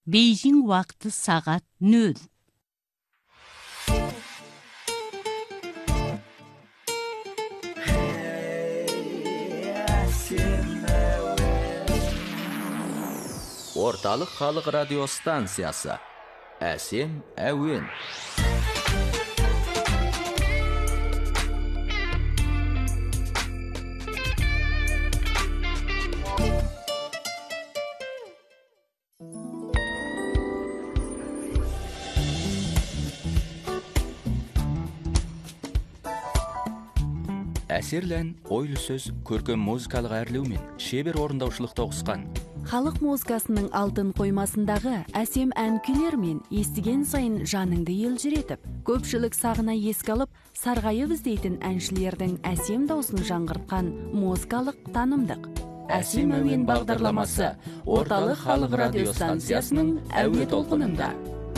Бейжің уақыты сағат 0. Орталық халық радиостанциясы. Әсем әуен. Әсерлән ойлы сөз көркем музыкалық әрлеумен шебер орындаушылықта ұқсқан. Халық музыкасының алтын қоймасындағы әсем ән күйлер мен естіген сайын жаныңды елжіретіп, көпшілік сағына еске алып, сарғайып іздейтін әншілердің әсем даусын жаңғыртқан музыкалық танымдық. Әсем әуен бағдарламасы Орталық халық радиостанциясының әуе толқынында.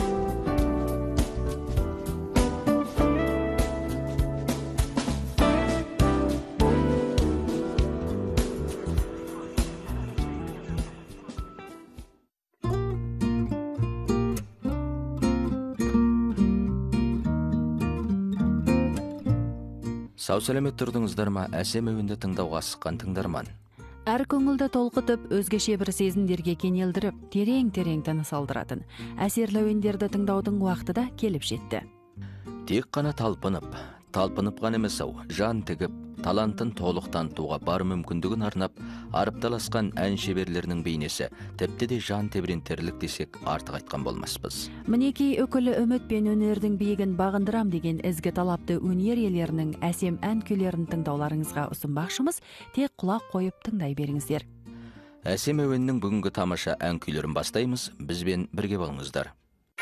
Сау сәлемет тұрдыңыздар ма? Әсем әуенді тыңдауға асыққан тыңдарман. Әр көңілді толқытып, өзгеше бір сезімдерге кенелдіріп, терең-терең тыныс алдыратын әсерлі әуендерді тыңдаудың уақыты да келіп жетті. Тек қана талпынып қана емес ау, жан тігіп, талантын толық танытуға бар мүмкіндігін арнап, арыпталасқан ән шеберлерінің бейнесі, тіпті де жан тебірентерлік десек артық айтқан болмаспыз. Мінекей үкілі үміт пен өнердің биігін бағындырам деген ізгі талапты өнер иелерінің әсем ән күйлерін тыңдауларыңызға ұсынбақшымыз, тек құлақ қойып тыңдай беріңіздер. Әсем әуеннің бүгінгі тамаша ән күйлерін бастаймыз, бізбен бірге болыңыздар.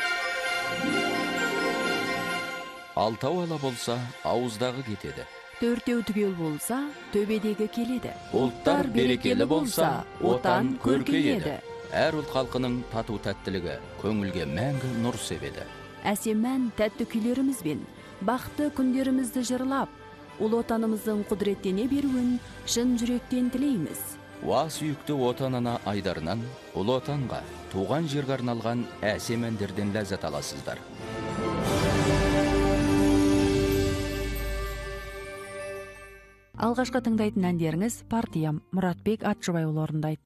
Алтау ала болса, ауыздағы кетеді. Төртеу түгел болса, төбедегі келеді. Ұлттар берекелі болса, отан көркейеді. Әр ұлт халқының тату тәттілігі, көңілге мәңгі нұр себеді. Әсем ән тәтті күйлерімізбен, бақытты күндерімізді жырлап, ұлы отанымыздың құдіреттене беруін шын жүректен тілейміз. Уа сүйікті отанына айдарынан, ұлы отанға, туған жерге арналған әсем әндерден ләззат аласыздар. Алғашқы тыңдайтын әндеріңіз партиям Мұратбек Атшыбайұлы орындайды.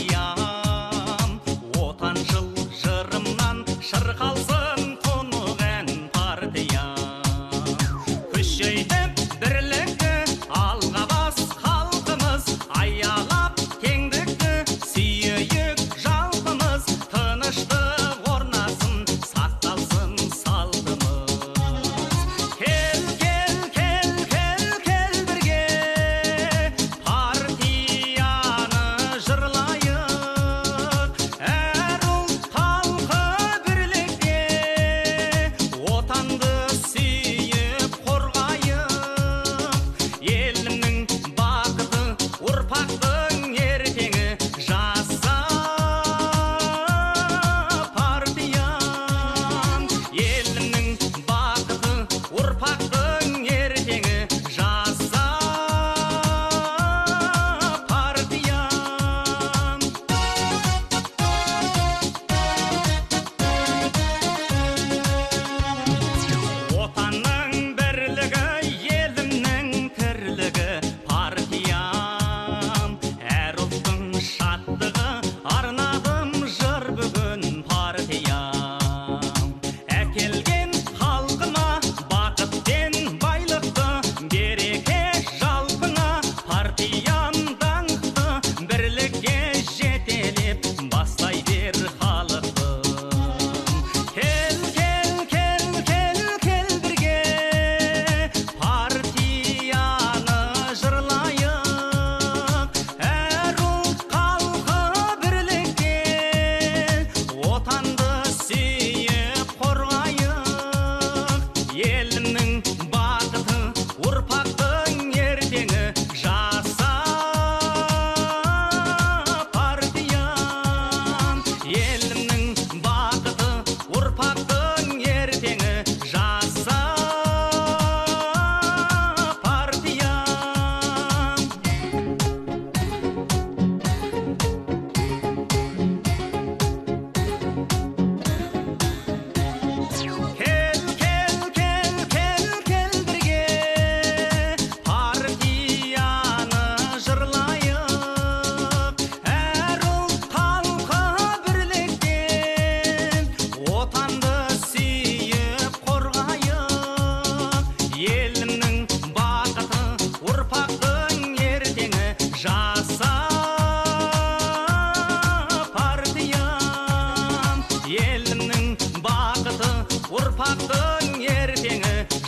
Шырқалсын тұнық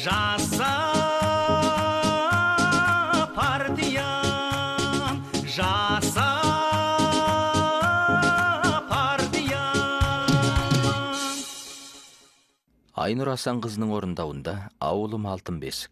жаса партиям, жаса партиям. Айнұр Асанқызының орындауында ауылым алтын бесік.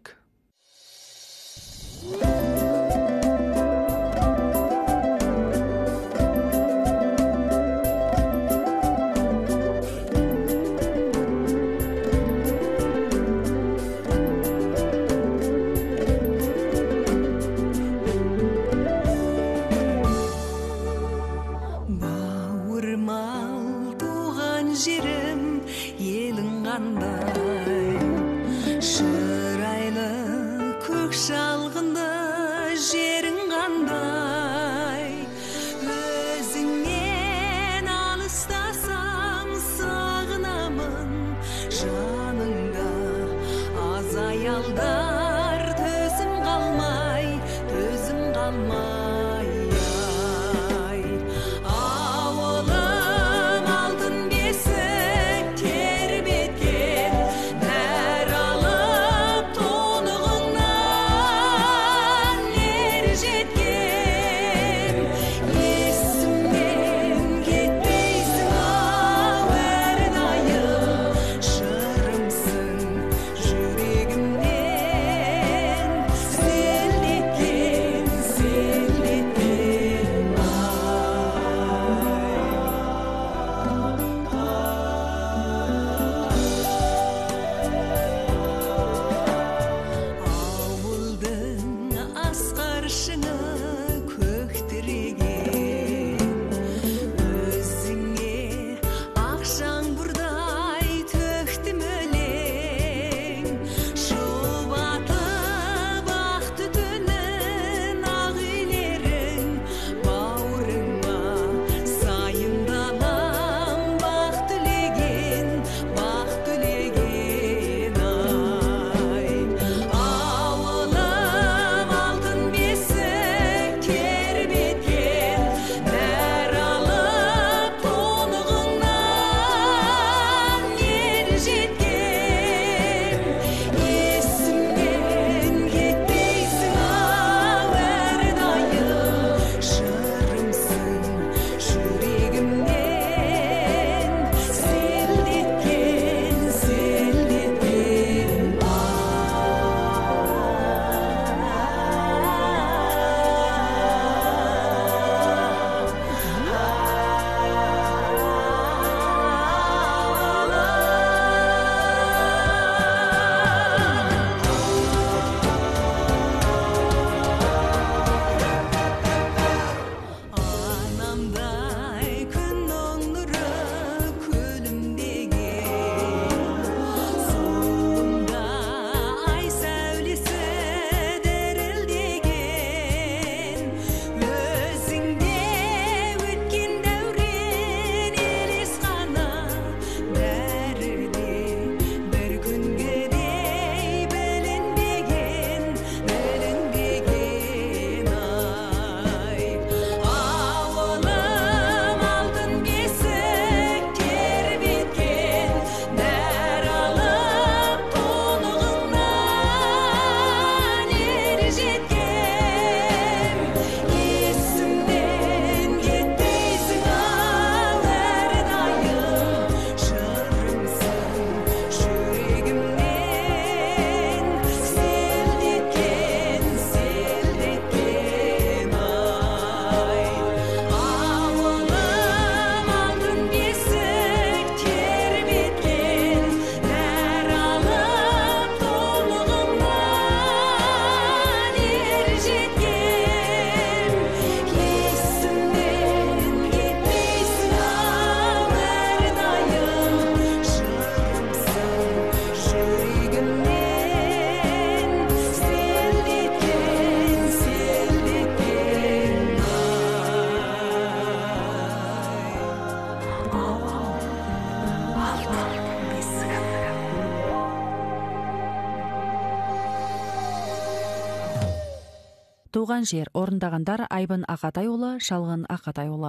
Туған жер орындағандар Айбын Ақатайұлы, Шалғын Ақатайұлы.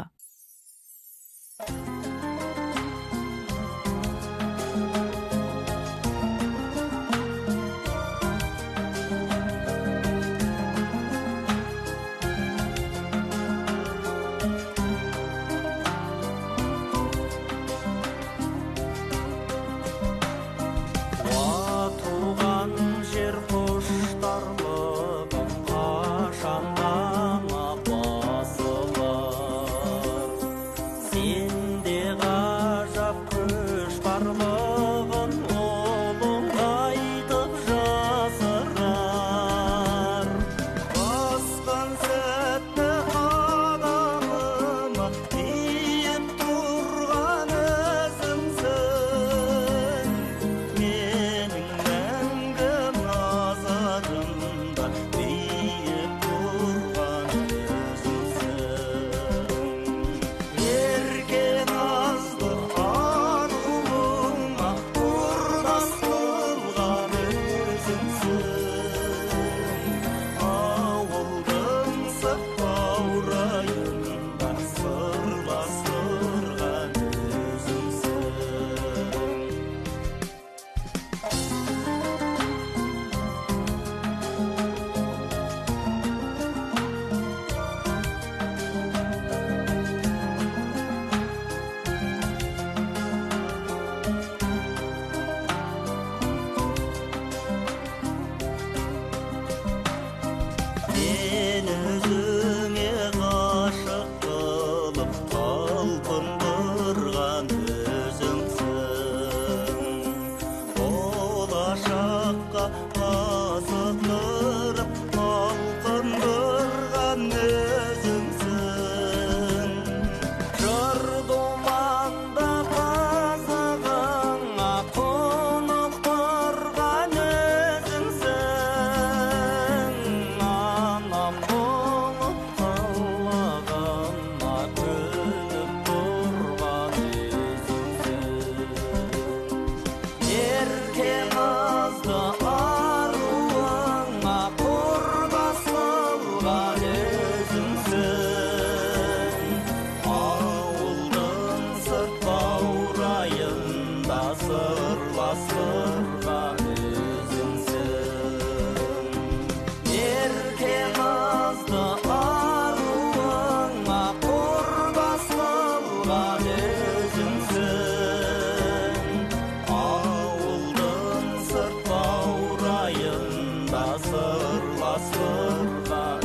сырластырған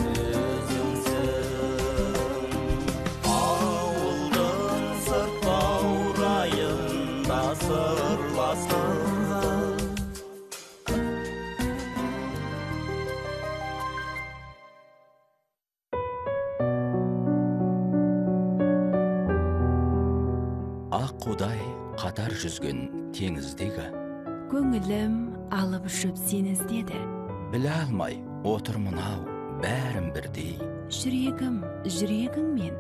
өзіңсің. Ауылдың сырт баурайында сырластырған. Ақ қудай қатар жүзген теңіздегі, көңілім алып ұшып сені іздеді. біле алмай отыр мынау бәрін бірдей. Жүрегім жүрегіңмен,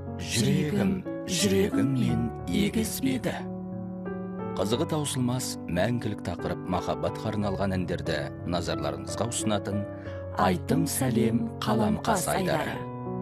жүрегіммен егіспеді. Қызығы таусылмас мәңгілік тақырып махаббатқа арналған әндерді назарларыңызға ұсынатын Айтым сәлем қаламқас айдары.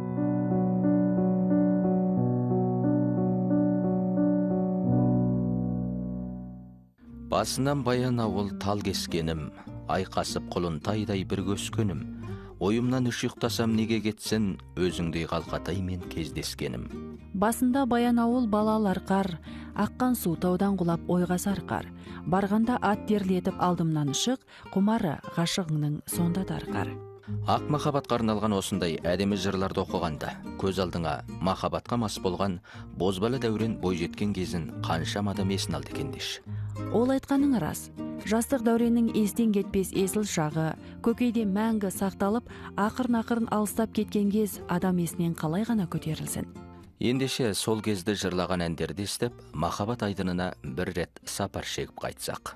Басынан баян ауыл тал кескенім, айқасып құлынтайдай бір көскенім. Ойымнан үш ұйықтасам неге кетсін, өзіңдей қалқатаймен кездескенім. Басында баян ауыл балалар қар, аққан су таудан құлап ойға сарқар. Барғанда ат терлетіп алдымнан шық, құмары ғашығыңның сонда тарқар. Ақ махаббатқа арналған осындай әдемі жырларды оқығанда, көз алдыңа махаббатқа мас болған бозбала дәурен бойжеткен кезін қаншама адам есін алды екен деші. Ол айтқаның рас. Жастық дәуреннің естен кетпес есіл шағы, көкейде мәңгі сақталып, ақырын-ақырын алыстап кеткен кез адам есінен қалай ғана көтерілсін. Ендеше сол кезді жырлаған әндерді естіп, махаббат айдынына бір рет сапар шегіп қайтсақ.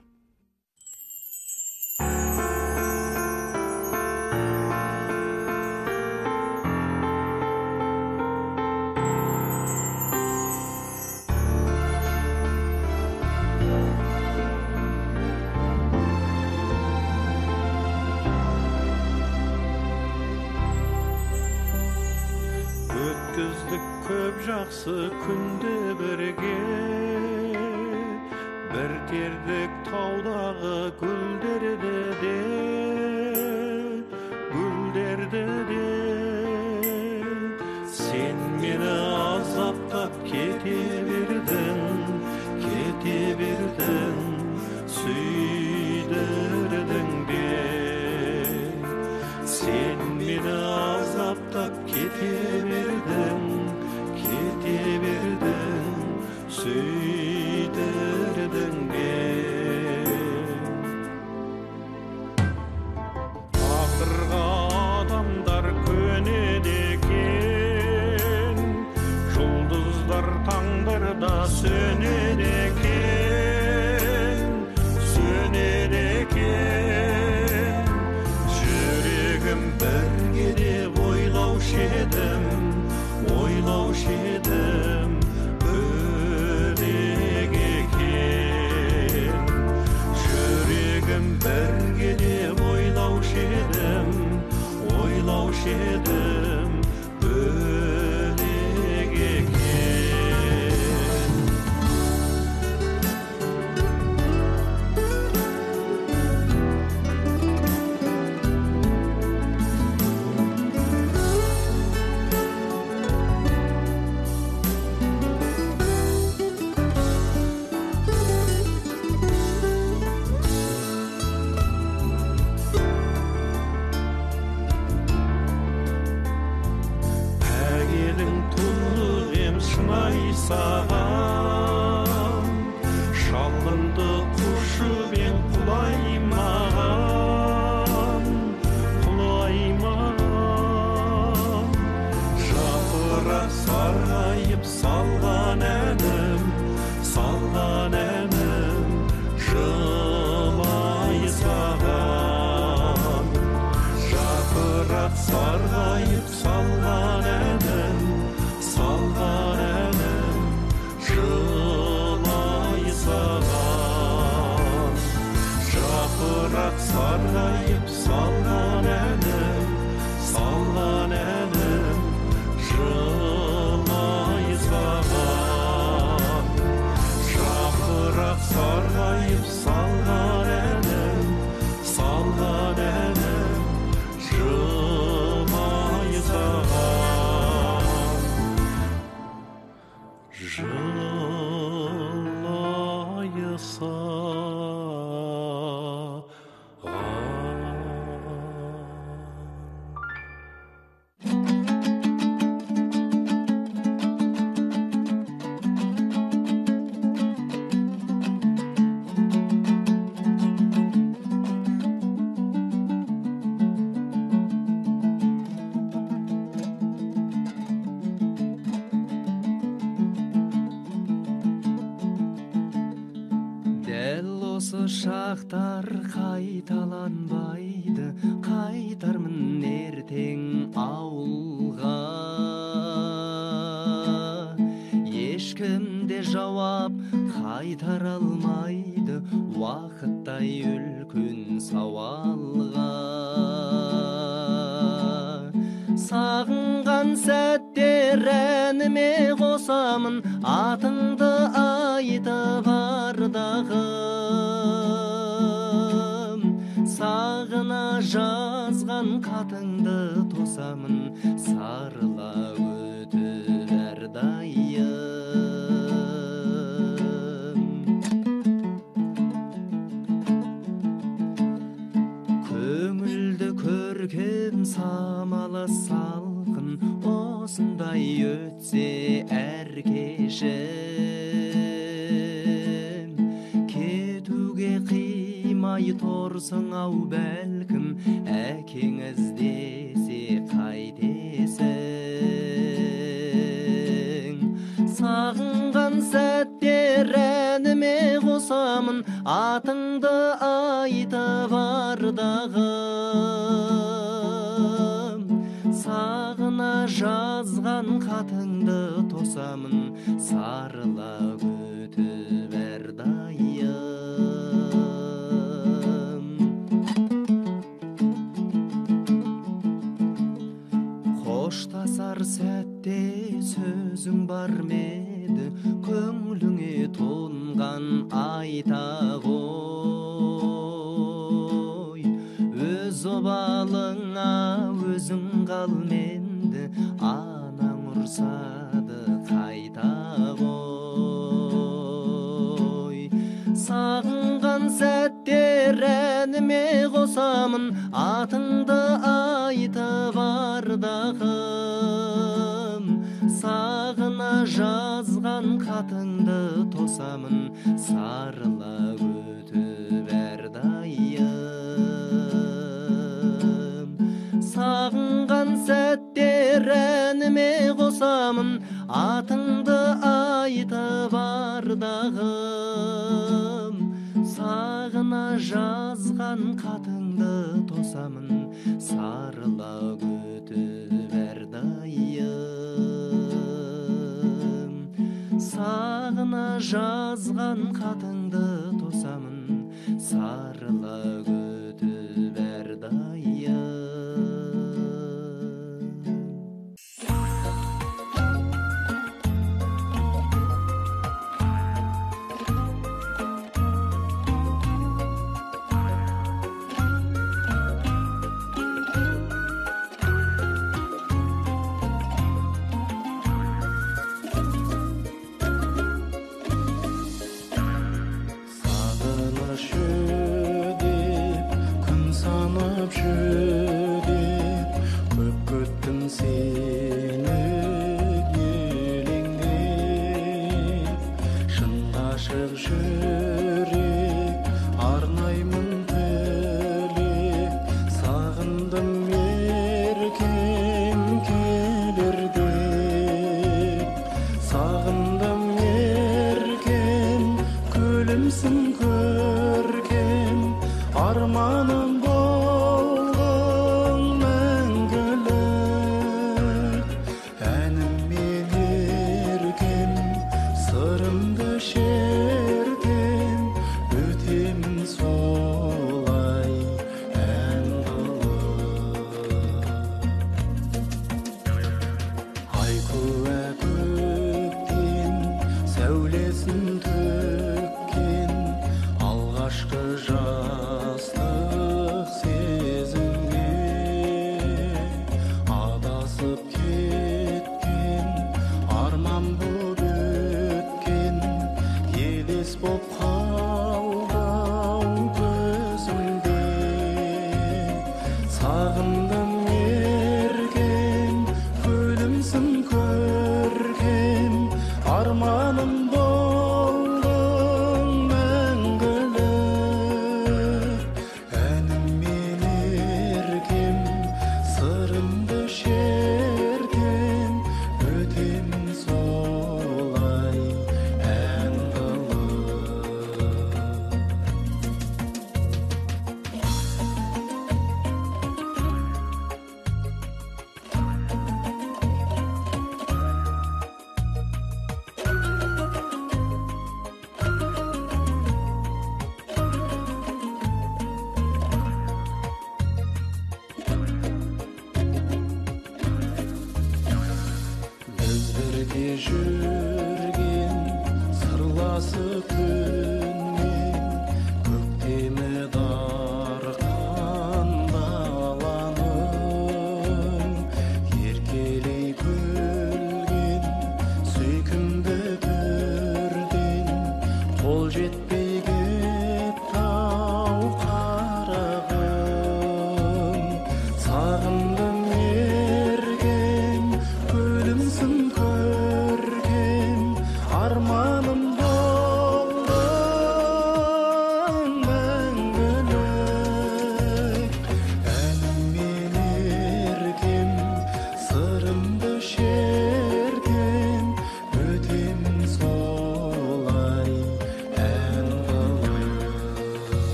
Өткіздік көп жақсы күнде бірге, бір тердік таудағы гүлдерді де, сен мені азаптап кете бердің, сүйдірдің де. Сен мені азаптап кете бердің, сүйдірдің де. Тағдырға адамдар көнеді екен, жұлдыздар таңдарда сөнеді екен. Жүрегім бірге деп ойлаушы едім, бөлек екен. Жүрегім бірге деп ойлаушы едім, бөлек екен. Саған шалынды құшымен құлаймаған, жапырақ сарғайып салған әнім, жылай саған. Жапырақ сарғайып салған әнім, жылай саған. Жапырақ сарғайып салған әнім, жылай саған. Жапырақ сарғайып салған әнім, жылай саған. Жылай саған. шақтар қайталанбайды, қайтармын ертең ауылға. Ешкім де жауап қайтара алмайды, уақыттай үлкен сауалға. Сағынған сәттер әніме қосамын, атыңды айтып ардағым. Сағына жазған қатыңды тосамын, сарыла өтіп әрдайым. Көңілді көркем самалы салқын, осындай өтсе әр кешім. Кетуге қимай торсың ау бәлкім, әкең іздесе қайтесің. Сағынған сәттер әніме қосамын, атыңды айтып ардағым. Сағына жазған қатыңды тосамын, сарыла өтіп әрдайым. Қоштасар сәтте сөзің бар меді, көңіліңе тоңған айта ғой. Өз обалыңа өзің қалменді, анаң ұрсады қайта ғой. Сағынған сәттер әніме қосамын, атыңды айтып ардағым. Сағына жазған қатыңды тосамын, сарыла өтіп әрдайым. Сағынған сәттер әніме қосамын, атыңды айтып ардағым. Сағына жазған қатыңды тосамын, сарыла өтіп әрдайым. Сағына жазған қатыңды тосамын, сарыла өтіп әрдайым. Көп күттім сені елеңдеп, шын ғашық жүрек арнаймын тілек. Сағындым еркем келер деп, сағындым еркем, күлімсің көркем, арманым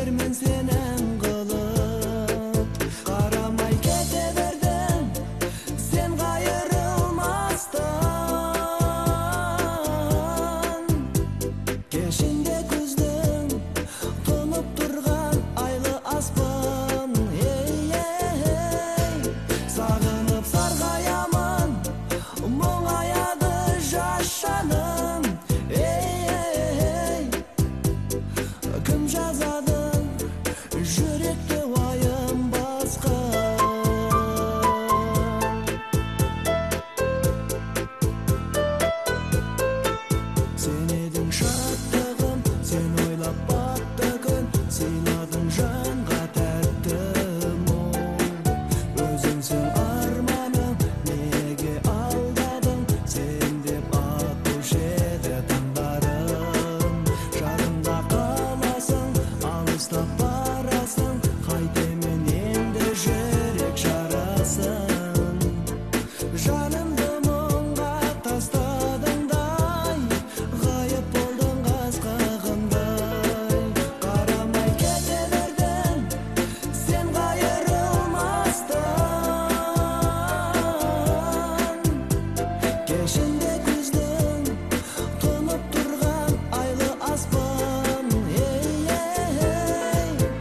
жүрермін сенен қылып. Қарамай кете бердің, сен қайырылмастан. Кешінде күздің тұнып тұрған айлы аспан. Сағынып сарғаямын, мұңаяды жас жаным. Кім жазады жүректе уайым басқан? Сен едің шаттығым, сен ойлап батты күн, сыйладың жанға тәтті мұң. Өзіңсің арманым, неге алдадың, сен деп атушы еді таңдарым. Жадымда қаласың, алыстап барасың, қайтемін енді жүрек жарасын. Жанымды мұңға тастадыңдай, ғайып болдың қасқағымдай. Қарамай кете бердің, сен қайырылмастан. Кешінде күздің тұнып тұрған айлы аспан.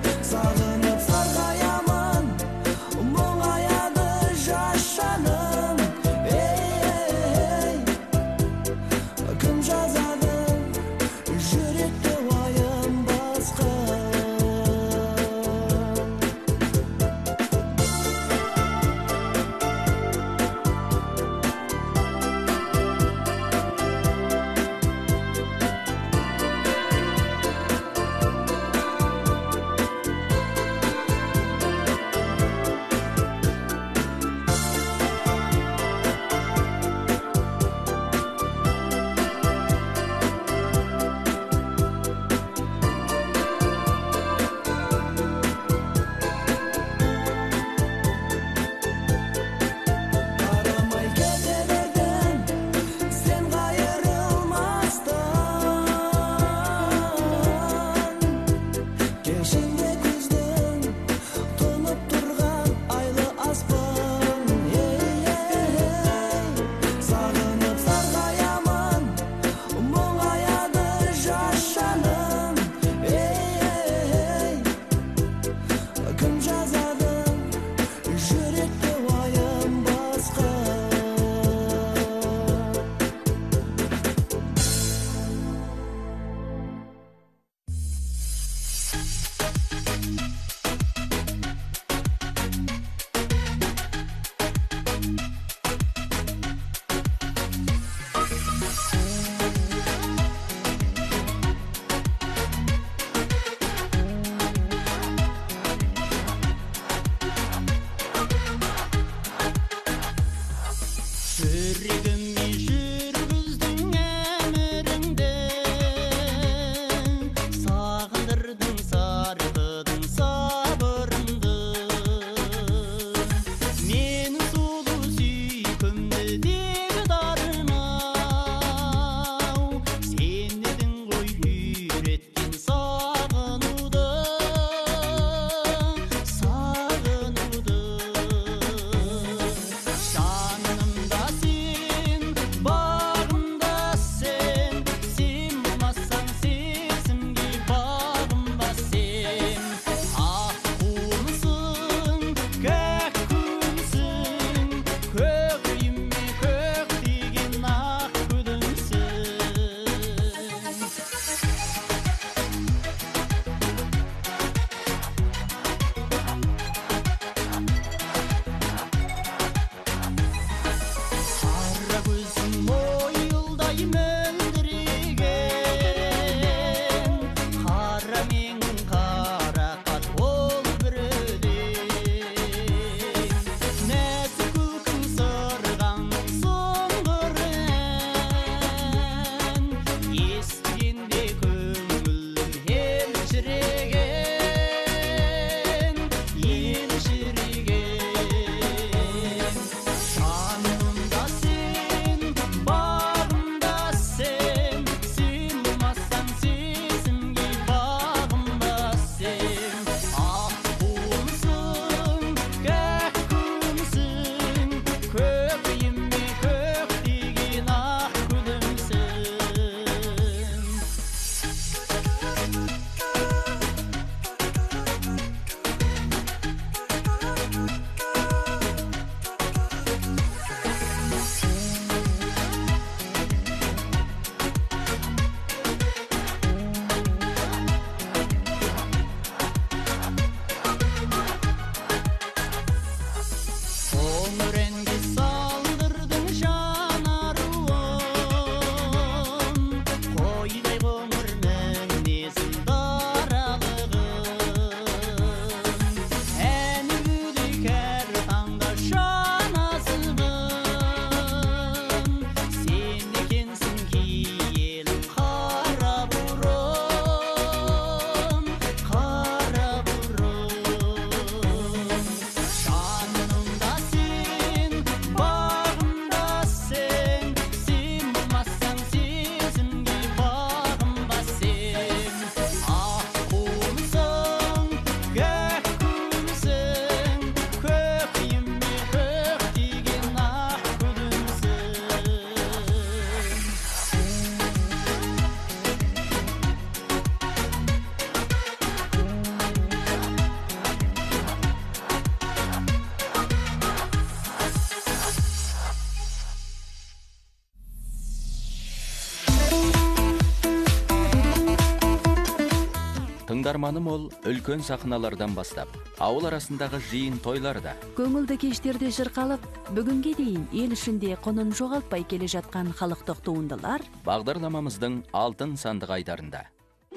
Тыңдарманым ол үлкен сахналардан бастап, ауыл арасындағы жиын тойларда. Көңілді кештерде жырқалып, бүгінге дейін ел ішінде құнын жоғалтпай келе жатқан халықтық туындылар бағдарламамыздың алтын сандық айдарында.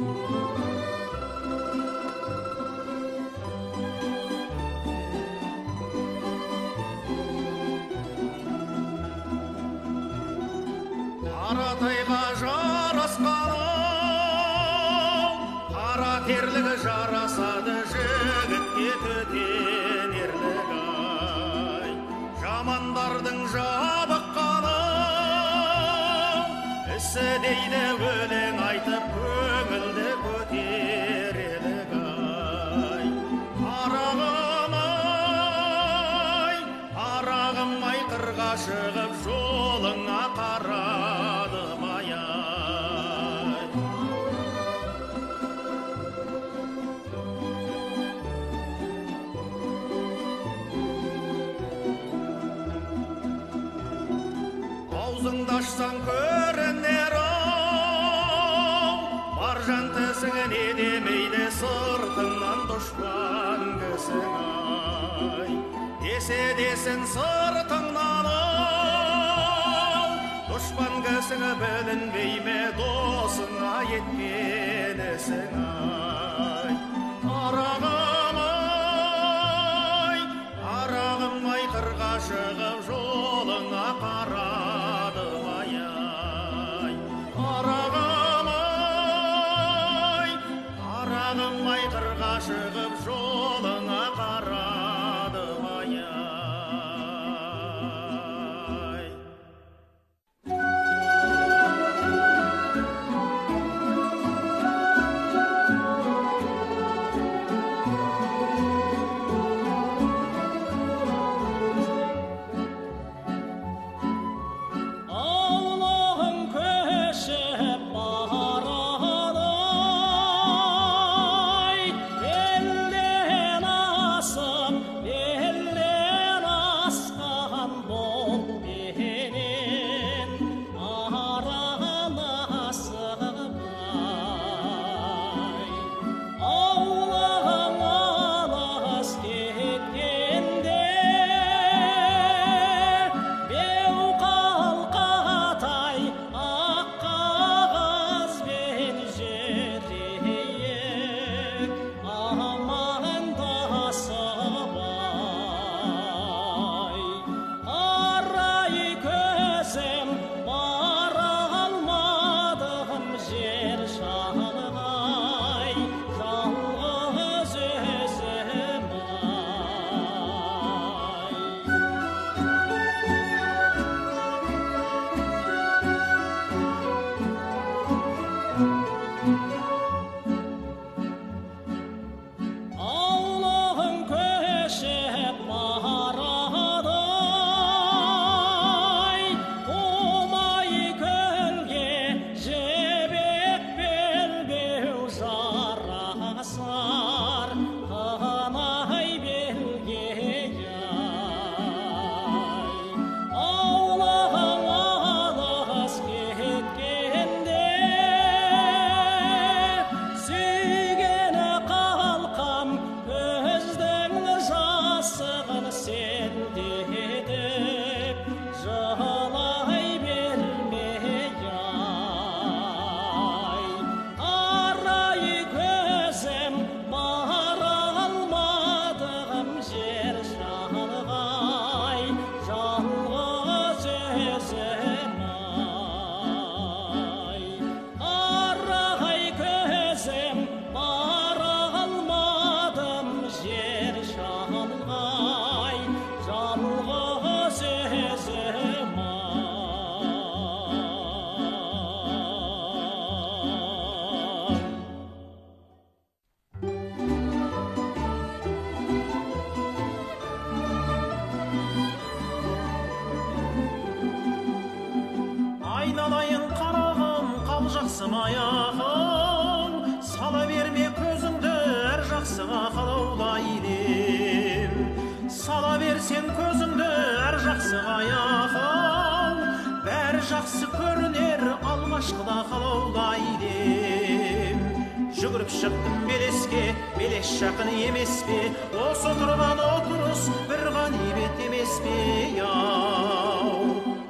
Аратайға жарасқаны, қара терлігі жарасады, жігітке төтен ерлігі ай. Жамандардың жабыққаны, ісі дейді өлең айтып, көңілді көтерелігі ай. Арағым ай, қырға шығып жолыңа қарадым ай. Аузыңды ашсаң көрінер ау, бар жан тісіңе демейді сыртыңнан дұшпан кісің ай. Десе десін сыртыңнан ау, дұшпан кісіңі білінбей ме досыңа еткен ісің ай. Арағым ай, қырға шығып жолыңа қарадым ай. Арағым ай, қырға шығып жолыңа қарадым ай. жақсым аяғым, сала берме көзіңді әр жақсыға қалаулайдем. Сала берсең көзіңді әр жақсыға аяғым, бәрі жақсы көрінер алғашқыда қалаулайдем. жүгіріп шықтым белеске, белес жақын емес пе, осы тұрған отырыс бір ғанибет емес пе, яу.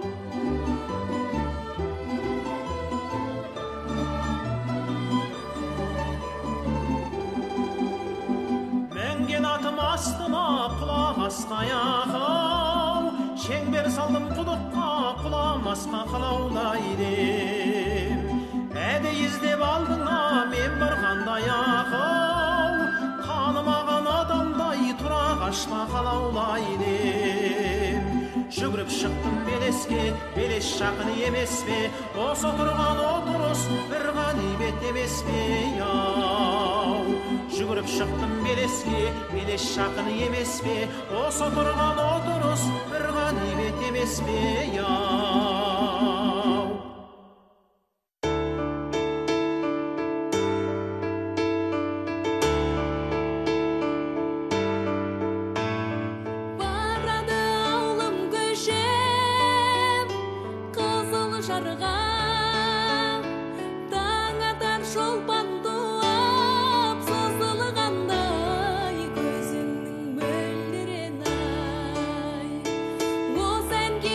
Мәңген атым астыма құлақ асқай ақау, шеңбер салдым құдыққа құламасқа қалаулайдем. Әді іздеп алдыңа мен бір қандай ақау, танымаған адамдай тұра қашпа қалаулайдем. Жүгіріп шықтым белеске, белес жақын емес пе, осы тұрған отырыс бір ғанибет емес пе, яу. Жүгіріп шықтым белеске, белес жақын емес пе, осы тұрған отырыс бір ғанибет емес пе, яу. Барады ауылым көшем, қызыл жарға, таң атар шолпан туып, созылғандай көзіңнің мөлдірен ай. Осы әнге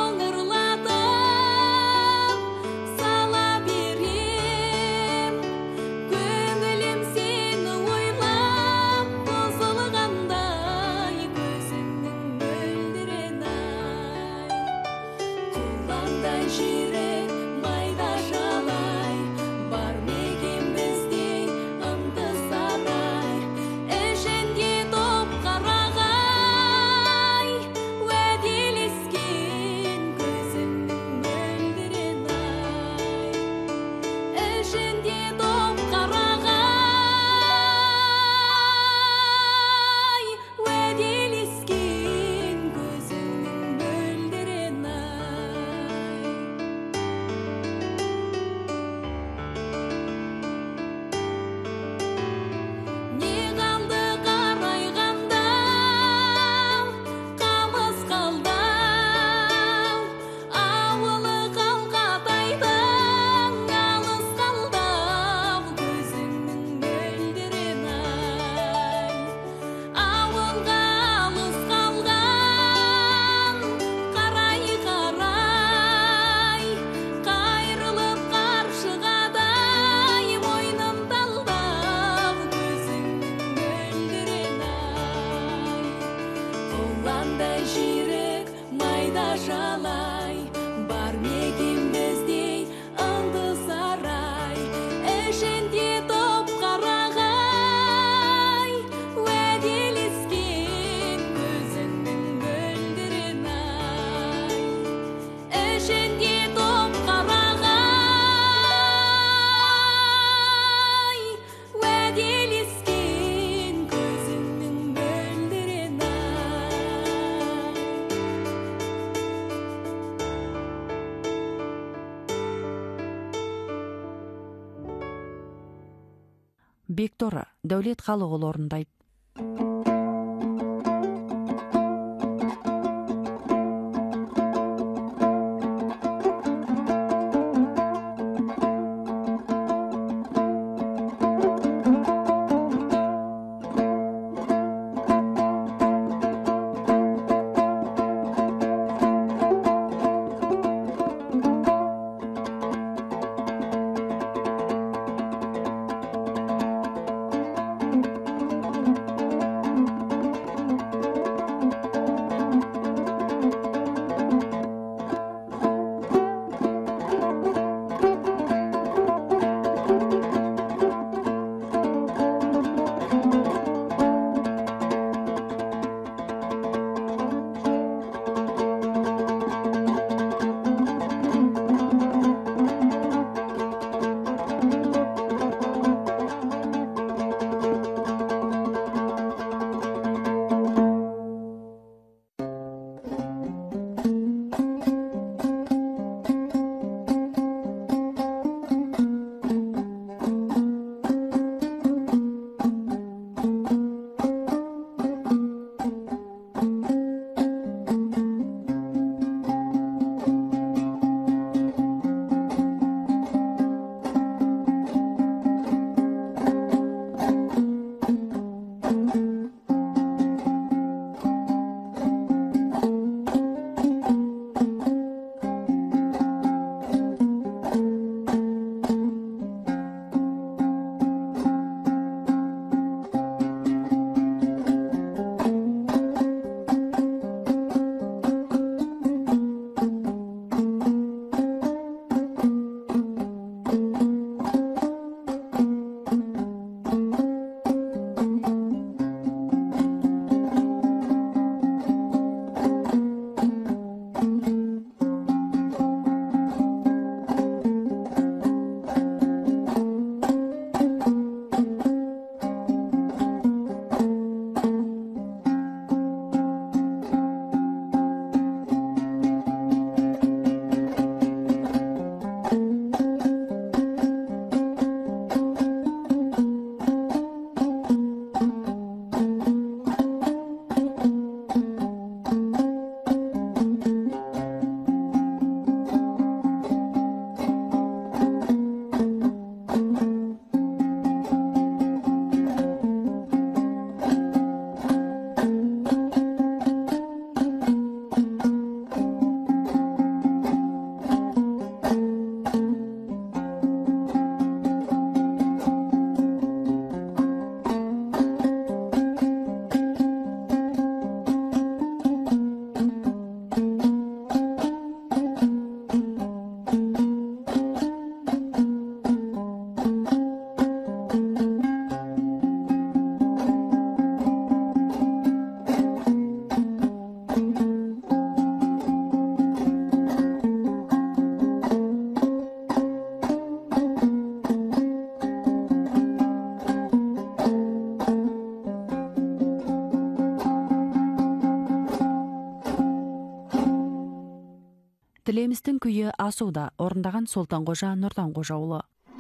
қоңырлатып сала берем, көңілім сені ойлап, бұзылғандай көзіңнің мөлдірен ай. Құландай жүрек майда жалай, бар мекен біздей ынты сарай. Ішінде топ қарағай, уәделескен көзіңнің мөлдірен ай. Ішінде топ қарағай, уәделескен көзіңнің мөлдірен ай. Не қалды қарайғанда, қамыс қалдау, ауылы қалқатайдың алыс қалдау, көзіңнің мөлдірен ай. Ауылға алыс қалған, қарай-қарай, қайрылып қаршығадай, мойным талдау, көзіңнің мөлдірен ай. Құландай жүрек майда жалай, бар мекен біздей ынты сарай. Ішінде топ қарағай, уәделескен көзіңнің мөлдірен ай. Ішінде топ қарағай, уәделескен көзіңнің мөлдірен ай. Бекторы Дәулет Қалығұлы орындайды. Тилемистин күйі асууда, орындаган Солтан Кожа Нурдан Кожа уулу.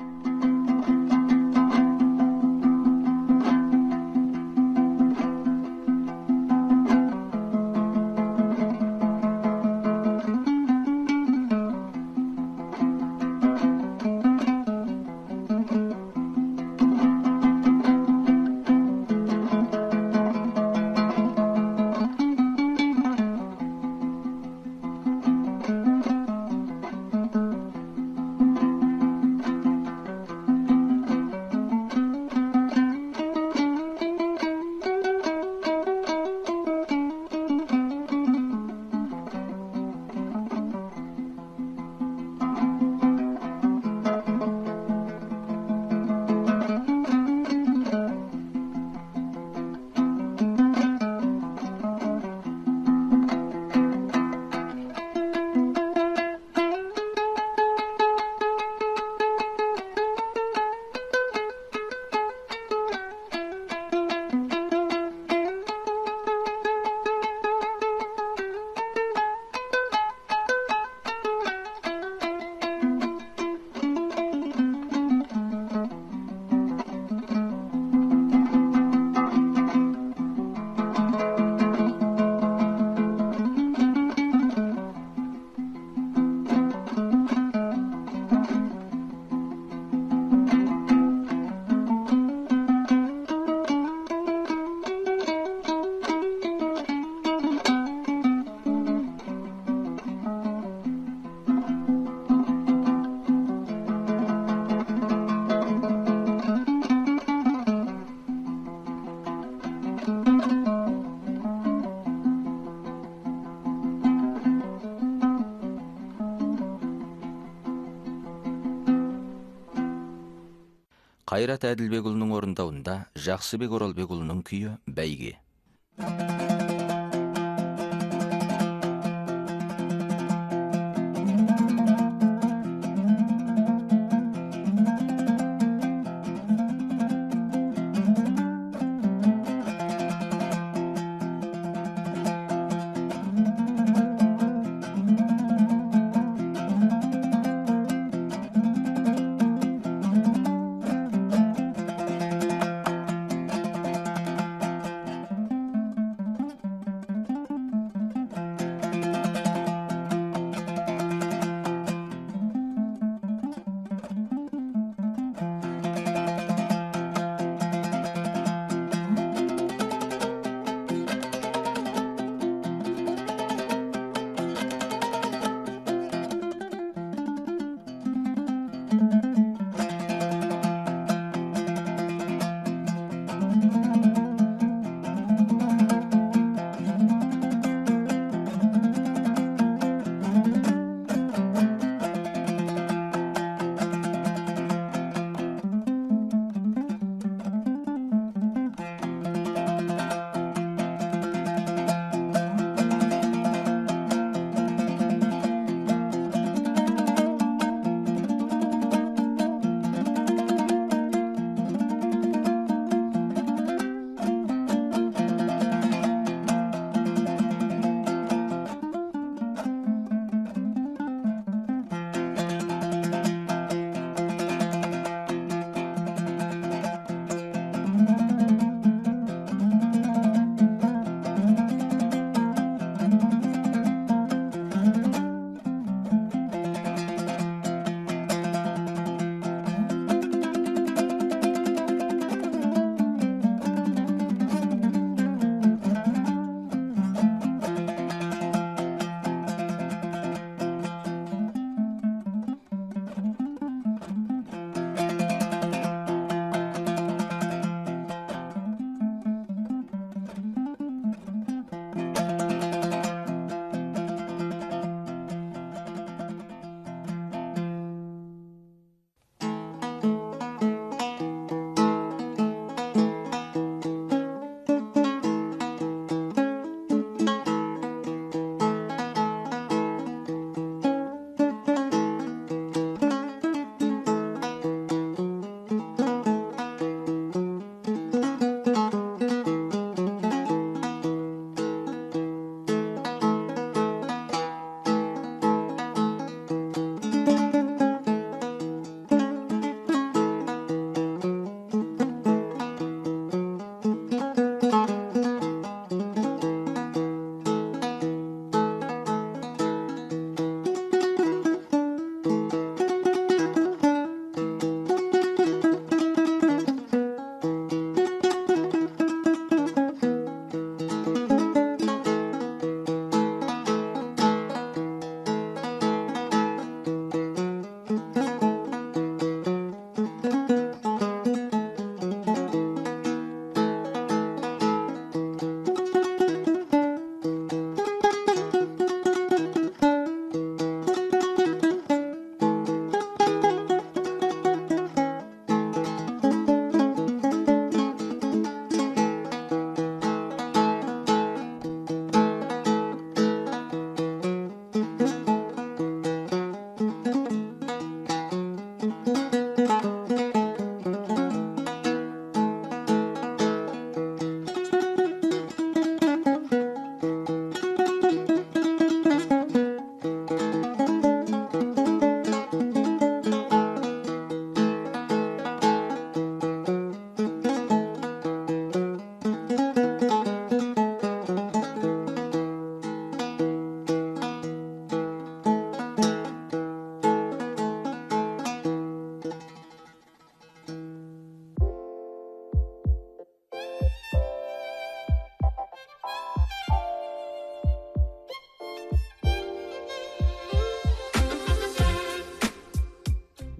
Кайрат Әділбек уулунун орындауында Жаксыбек Оралбек уулунун күйі «Бәйге».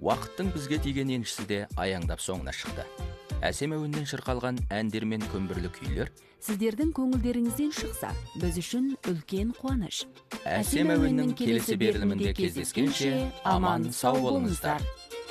Уақыттың бізге тиген еншісі де аяңдап соңына шықты. Әсем әуеннен шырқалған әндер мен көмбірлі күйлер сіздердің көңілдеріңізден шықса, біз үшін үлкен қуаныш. Әсем әуеннің келесі берілімінде кездескенше аман сау болыңыздар.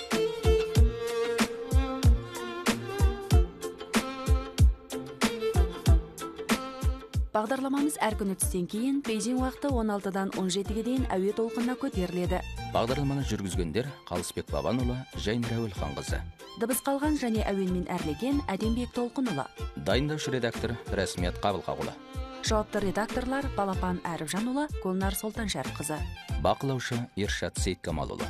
Бағдарламамыз әр күні түстен кейін Бейжің уақыты 16-дан 17-ге дейін әуе толқынына көтеріледі. Бағдарламаны жүргізгендер Қалысбек Бабанұлы, Жайнар Әуелханқызы. Дыбыс қалған және әуенмен әрлеген Әдембек Толқынұлы. Дайындаушы редактор Рәсмият Қабылқағұлы. Жауапты редакторлар Балапан Әріпжанұлы, Гүлнар Солтаншәріпқызы. Бақылаушы Ершат Сейткамалұлы.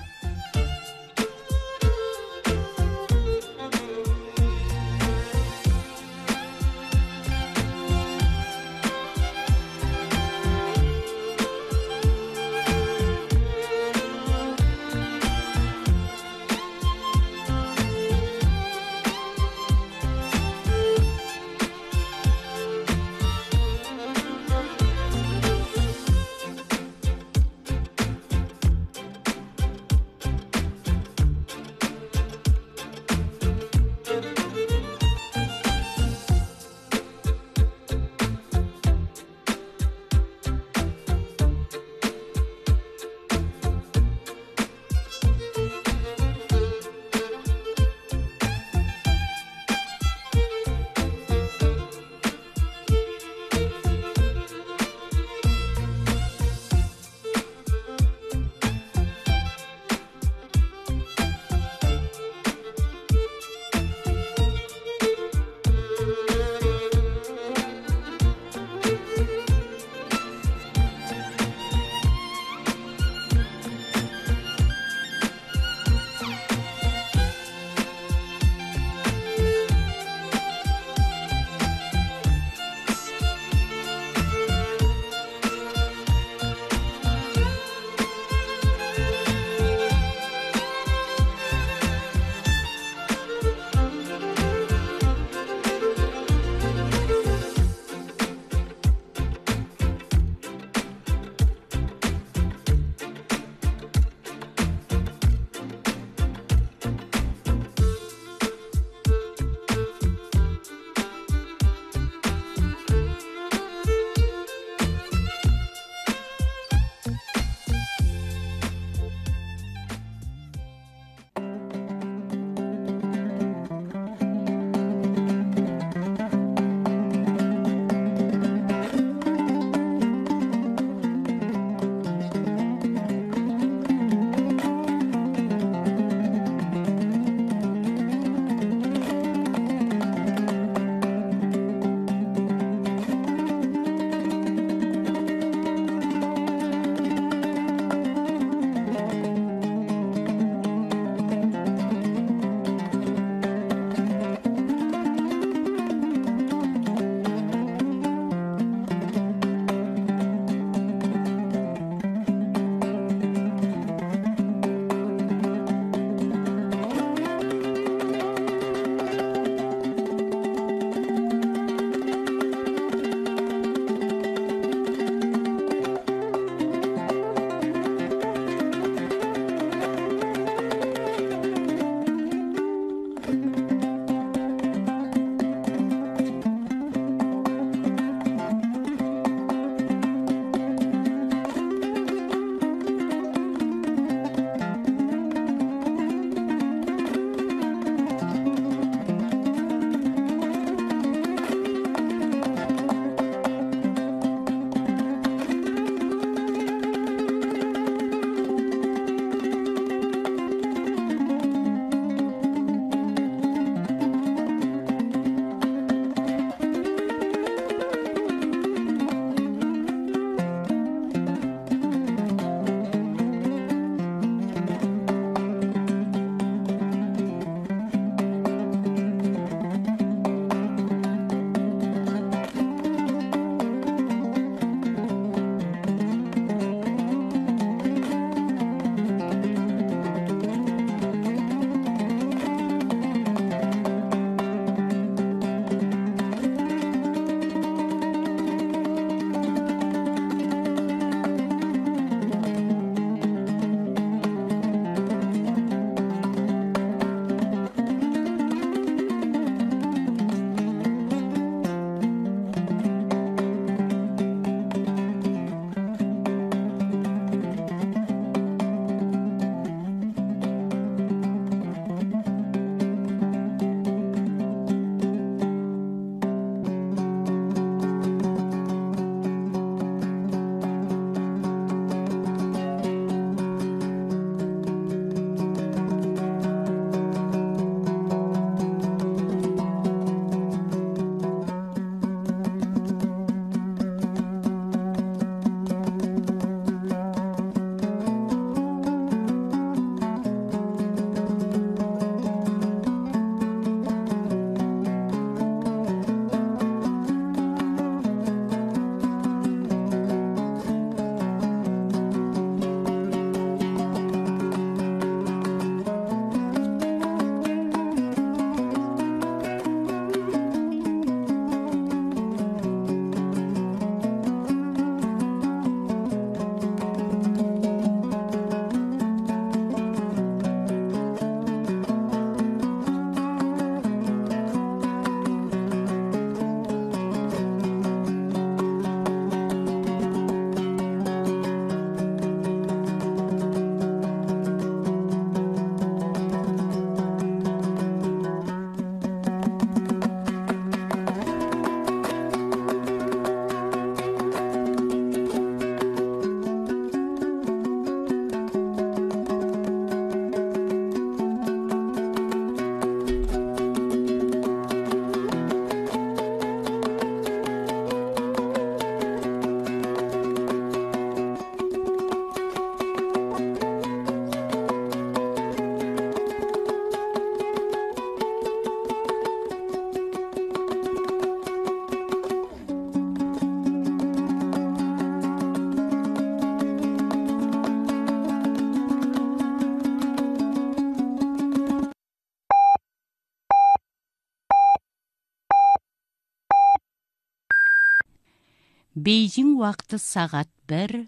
Бейжің уақыты сағат 1.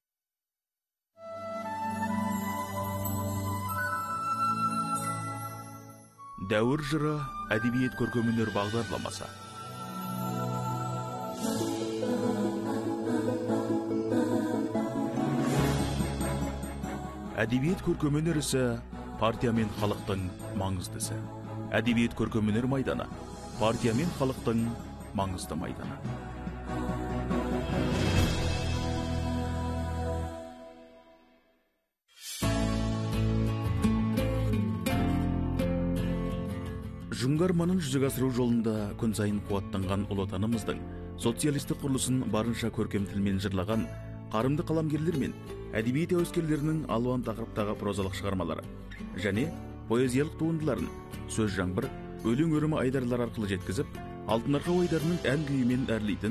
Дәуір жыры әдебиет көркемөнер бағдарламасы. Әдебиет көркемөнер ісі партия мен халықтың маңыздысы. Әдебиет көркемөнер майданы партия мен халықтың маңызды майданы. Жүңгарманын жүзеге асыру жолында күн сайын қуаттанған ұлы отанымыздың социалистік құрылысын барынша көркем тілмен жырлаған қарымды қаламгерлер мен әдебиет әуескерлерінің алуан тақырыптағы прозалық шығармалары және поэзиялық туындыларын сөз жаңбыр, өлең өрімі айдарлар арқылы жеткізіп, алтын арқа ойдарының ән күйімен әрлейтін